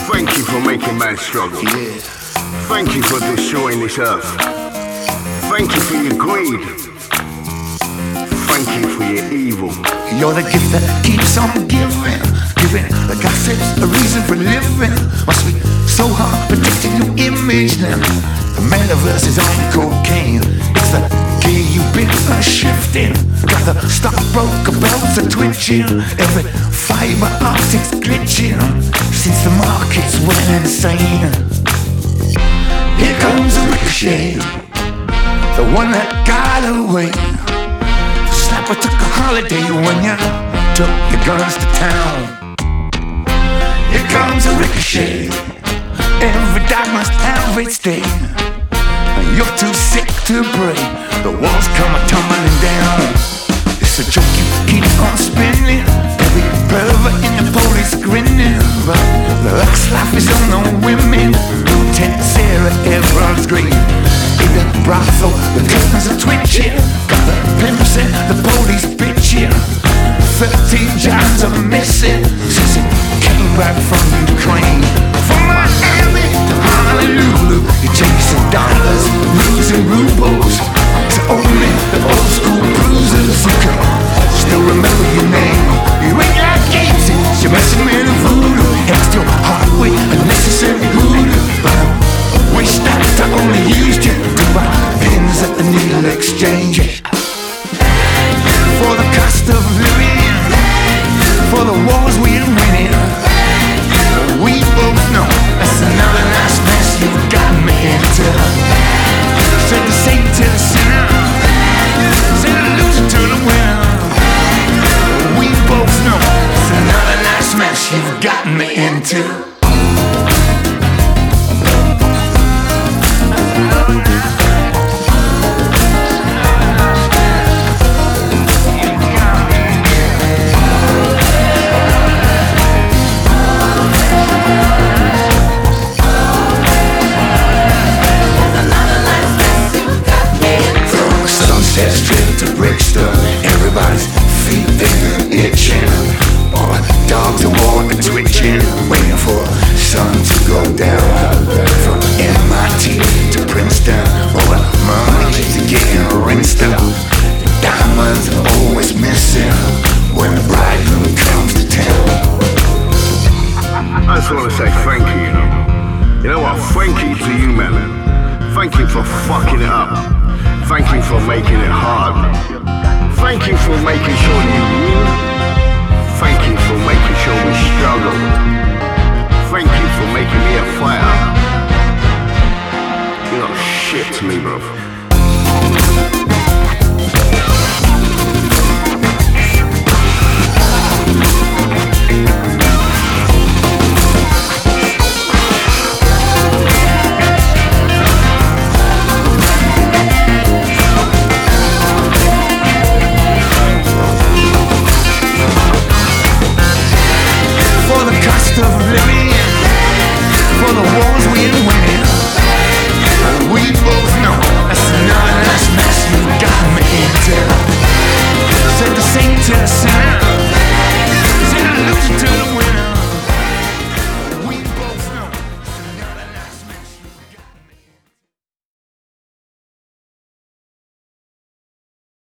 Thank you for making man struggle. Yeah. Thank you for destroying this earth. Thank you for your greed. Thank you for your evil. You're the gift that keeps on giving. Giving the gossips a reason for living. Must be so hard protecting your image now. The metaverse is on cocaine. It's the gear you've been shifting. Got the stockbroker belts are twitching. Every fiber optic's glitching. Since the markets went insane. Here comes a ricochet, the one that got away. Slapper took a holiday when you took your guns to town. Here comes a ricochet, every dog must have its day. You're too sick to pray, the walls come tumbling down. It's a joke you keep on spinning, every pervert in the police grinning. But the last laugh is on the women. Lieutenant Sarah Everard's grave. In the brothel, the curtains are twitching. Got the pimps and the police bitching. 13 jobs are missing since it came back from Ukraine. From Miami to Honolulu, you're chasing dollars, losing rubles. It's only the old school bruisers who can still remember your name. You ain't got games, you're messing with the voodoo. Extra heart with unnecessary voodoo. But I wish that I only used you to buy pins at the needle exchange. For the cost of living, for the wars we're winning, we both know that's another nice mess you've gotten me into. Said the saint to the sinner, said the loser to the winner. We both know it's another nice mess you've gotten me into. Sunset strip to Brixton, everybody's feet they're itching. All the dogs are walking, twitching, waiting for the sun to go down. From MIT to Princeton, all the money's getting rinsed out. The diamonds are always missing when the bridegroom comes to town. I just want to say thank you, you know. You know what? Thank you to you, man. Thank you for fucking it up. Thank you for making it hard. Thank you for making sure you win. Thank you for making sure we struggle. Thank you for making me a fighter. You're not shit to me, bro. Of living, for the wars we're winning. We both know that's another nice mess you got me into. Said the saint to the sinner,